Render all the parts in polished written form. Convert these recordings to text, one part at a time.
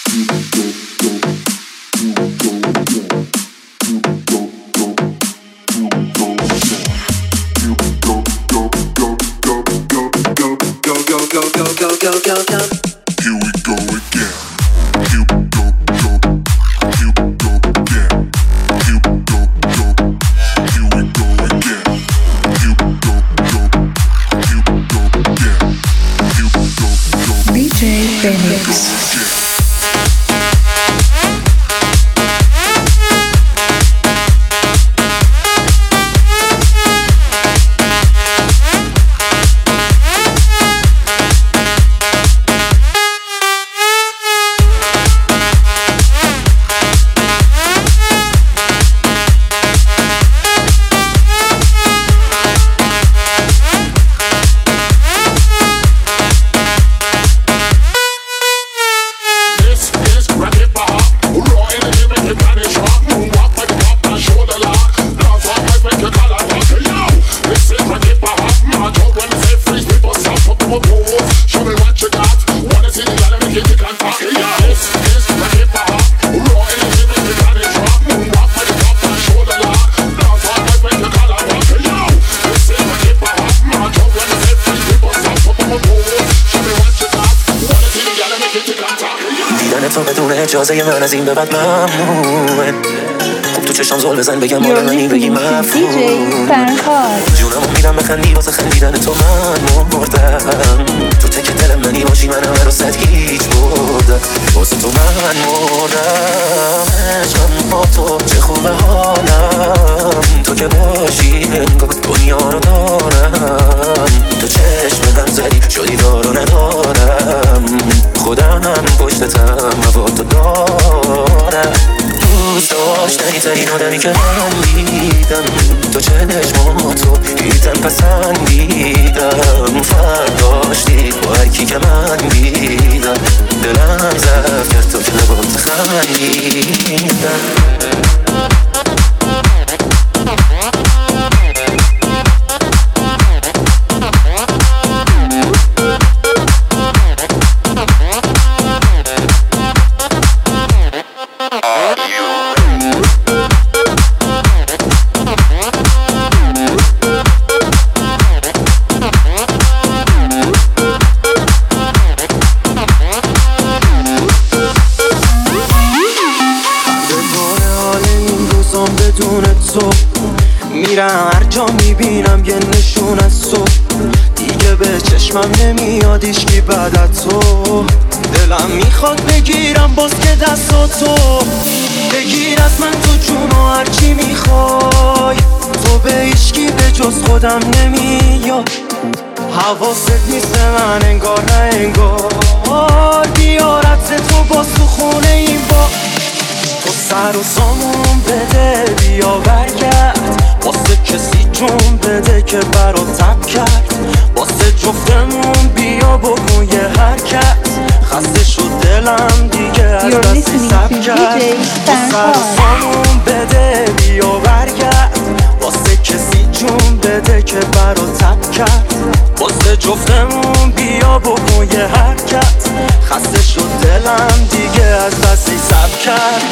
اجازه من از این به بعد ممنوعه. خوب تو چشم زل بزن بگم مال منی بگی مفهوم. جونمو میدم بخندی واسه خندیدن تو من مردم. تو تک دل منی باشی من همه رو صد هیچ بردم. واسه تو من مردم. عشقم با تو چه خوبه حالم. تو که باشی انگار دنیا رو دارم. تو چشم من زدی شدی دارو ندارم. خودم پشتتم هوا تو دارم. دوست داشتنی ترین آدمی که من دیدم. تو چشماتو دیدم پسندیدم. فرق داشتی با هرکی که من دیدم. دلم ضعف کرد تو که لبات خندیدم. میرم هر جا میبینم یه نشون از تو. دیگه به چشمم نمیاد ایشکی بعد از تو. دلم میخواد بگیرم باز که دستاتو. بگیر از من تو جونو هرچی میخوای. تو به ایشکی به جز خودم نمیاد. حواست نیست من انگار نه انگار. بیارت تو باز تو خونه این با. تو سر و سامون بده بیا برگرد. واسه کسی جون بده که برات تب کرد. واسه جفتمون بیا بگو یه حرکت. خسته شد دلم دیگه از دستی سب کرد. تو سر و سامون بده بیا برگرد. واسه کسی جون بده که برات تب کرد. واسه جفتمون بیا بگو یه حرکت. خسته شد دلم دیگه از دستی سب کرد.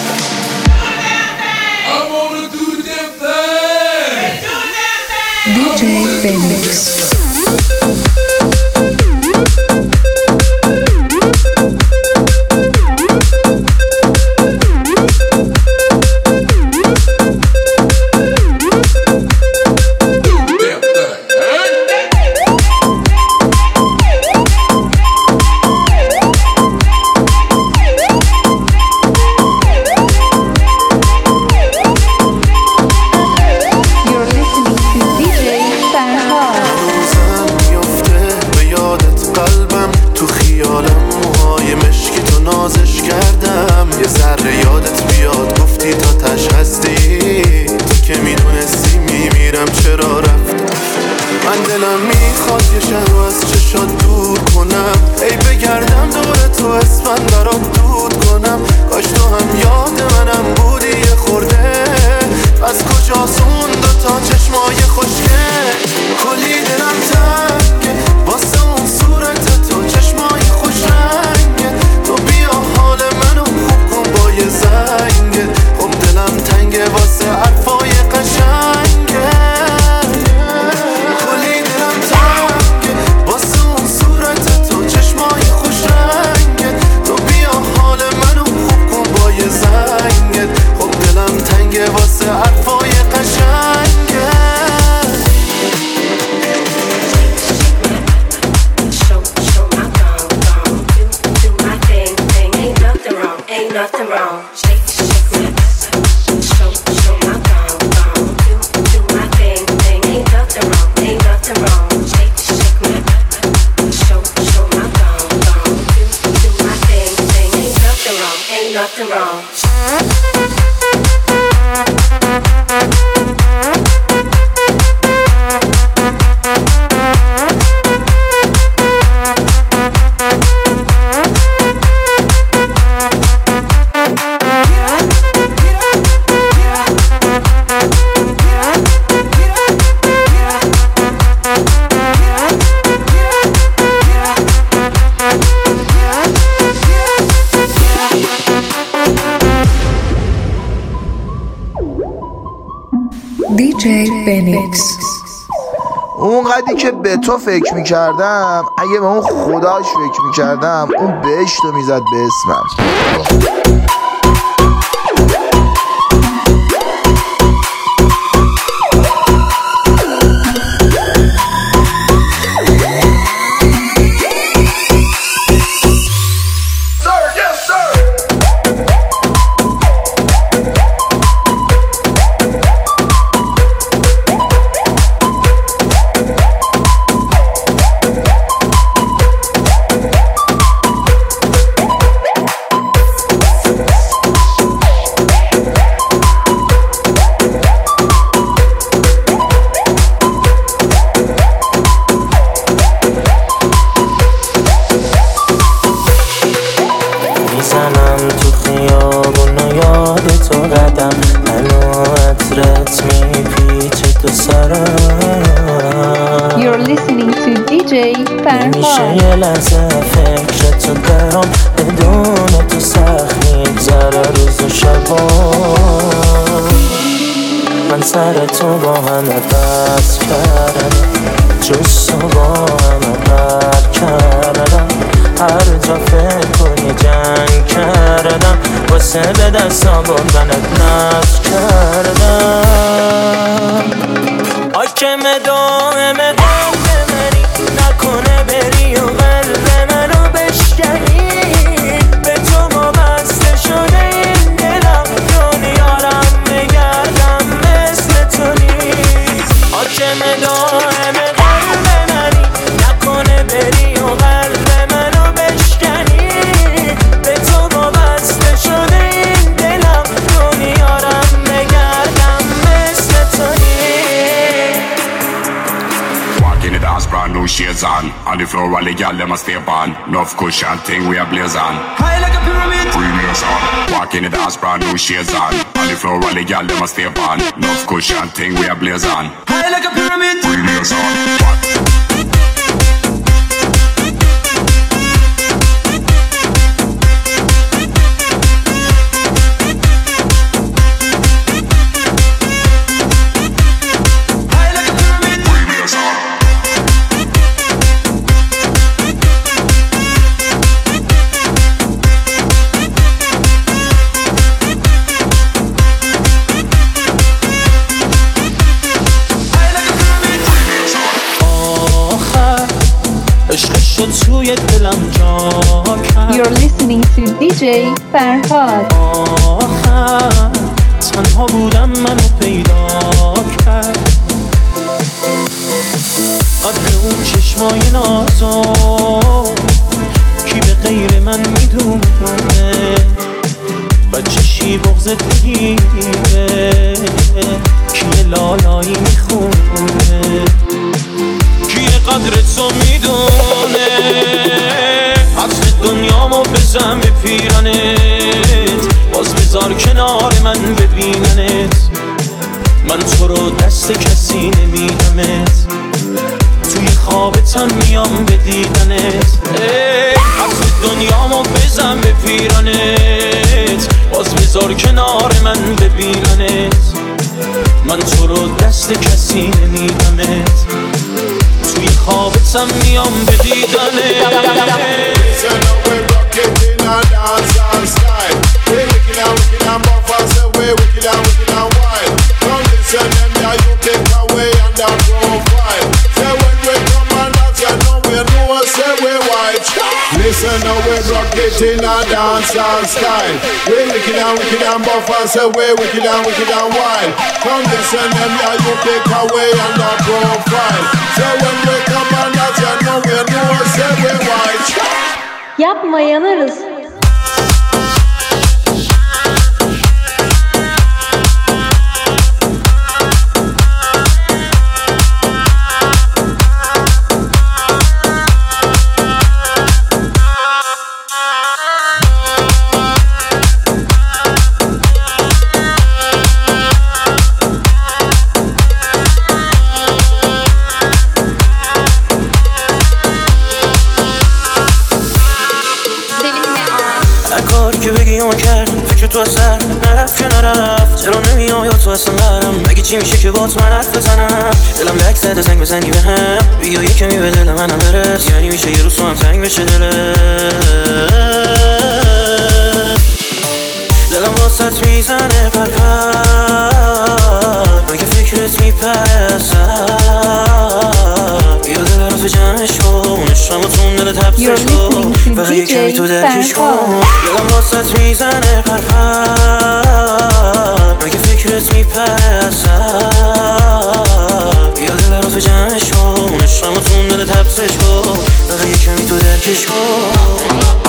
DJ Phoenix. حال nothing wrong. Shake, shake my show my thong, do my thing, ain't nothing wrong, ain't nothing wrong. Shake, shake my show my thong, do my thing, ain't nothing wrong, ain't nothing wrong. DJ Phoenix. اونقدری که به تو فکر میکردم اگه به اون خداش فکر میکردم اون بهشتو میزد به اسمم. You're listening to DJ نمیشه یه لحظه فکرتو درام بدون تو سخت میگذره روز و شبا من سر تو با همه بس کردم جز تو با همه بر کردم هر جا فکر کنی جنگ کردم واسه به دستم بردنت نز کردم حاکم دائم بمری نکنه بری و قلب منو بشکنی به تو وابسته شده این دلم دنیارم بگردم مثل تو نیست حاکم دائم بمری نکنه بری و قلب منو بشکنی به تو وابسته شده این دلم دنیارم بگردم مثل تو نیست. Brand new shades on the floor, all the gyal dem a stay on. Enough cushion thing we a blaze on. High like a pyramid. Premier sound. Walk in the dance, brand new shades on the floor, all the gyal dem a stay on. Enough cushion thing we a blaze on. High like a pyramid. Premier sound. توی دلم جا کرد. You're listening to DJ فرهاد. آخر تنها بودم منو پیدا کرد قدر اون چشمای نازو کی به غیر من میدونه بچشی بغضت بگیره کی لالایی میخونه کی قدر تو میدونه حسن دنیامو بزن به پیرانت باز بذار کنار من ببیننت من تو رو دست کسی نمیدمت توی خوابتم میام به دیدنت حسن دنیامو بزن به پیرانت باز بذار کنار من ببیننت من تو رو دست کسی نمیدمت توی خوابتم میام به دیدنت Listen now we rock it in a dancehall style. We wicked and buff and say we wicked and wild. Come listen them, yeah, you pick away and the profile. Say when we come on that you know we know say we white. Yapma yanarız. تو سر نرفت که نرفت چرا نمیام یا تو اصلا برم مگه چی میشه که باز من حرف بزنم دلم لک زده زنگ بزنی به هم بیا یه کمی به دل منم برس یعنی میشه یه روز تو هم تنگ بشه دلم واسط میزنه پرپر مگه فکرت میپره بیا دل رو تو جمعش کن عشقمتون دل تبسش کن و یه کمی تو درکش کن دلم واسط میزنه پرپر مگه فکرت میپره بیا دل رو تو جمعش کن عشقمتون دل تبسش کن و یه کمی تو درکش کن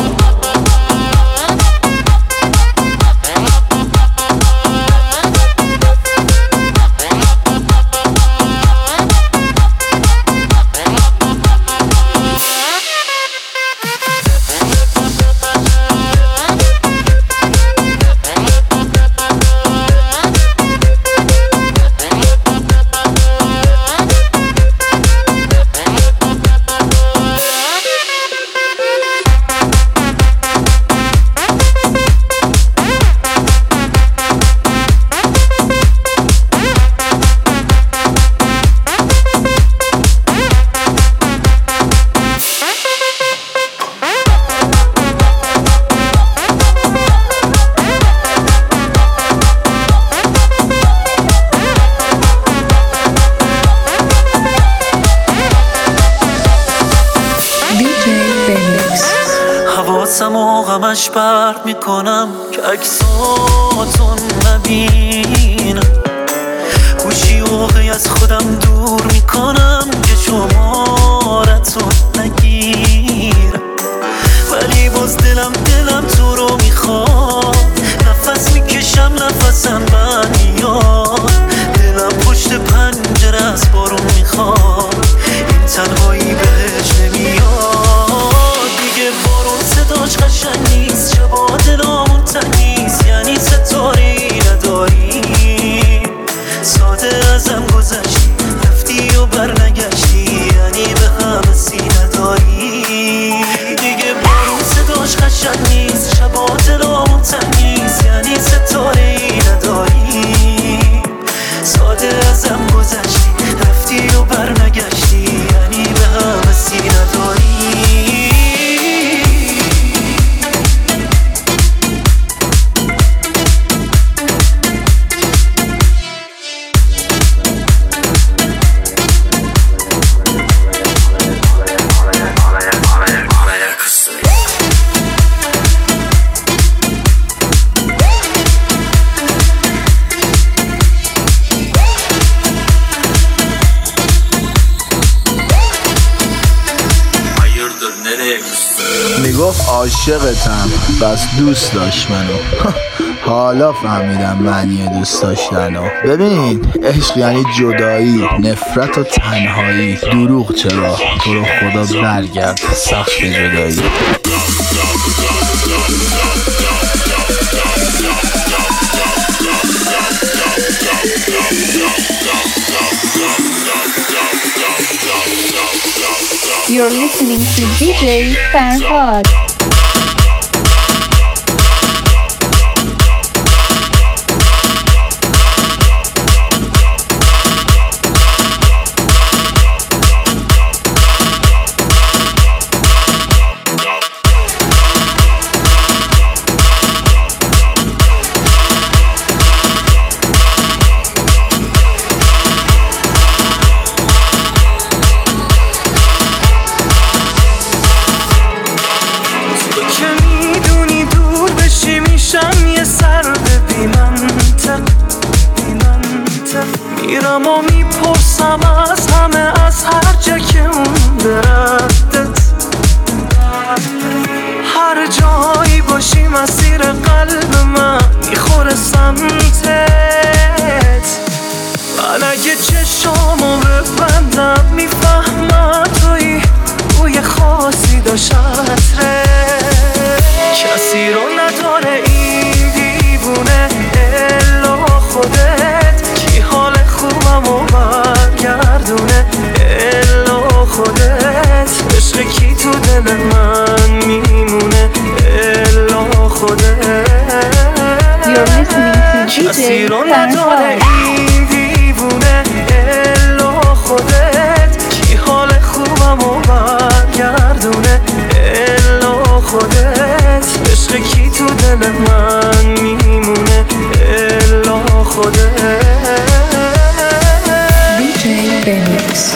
غمش پرت میکنم که عکساتون نبینم گوشی اوقی از خودم دور میکنم که شمارتون نگیرم ولی باز دلم تو رو میخواد نفس میکشم نفسم من میاد دلم پشت پنجره از بارون میخواد این تنهایی بهش نمیاد دیگه بارون صداش قشنگ نیست شبا دلامون تنیست یعنی ستاری نداریم ساده ازم گذشتی رفتی و برنگشتی یعنی به همه سی نداری دیگه بارون صداش قشنگ نیست شبا دلامون تنیست یعنی ستاری نداریم ساده ازم گذشتی رفتی و برنگشتی یعنی به همه سی نداری میگفت عاشقتم بس دوست داشت منو حالا فهمیدم معنی دوست داشتنو ببین عشق یعنی جدایی نفرت و تنهایی دروغ چرا تو رو خدا برگرد سخت جدایی You're listening to DJ Farhad. دل من میمونه الا خودت. You're listening to کسی DJ رو نداره این دیوونه الا خودت. کی حال خوبمو برگردونه الا خودت. عشق کی تو دل من میمونه الا خودت. DJ Benix.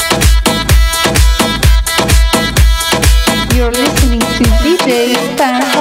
You're listening to DJ Fan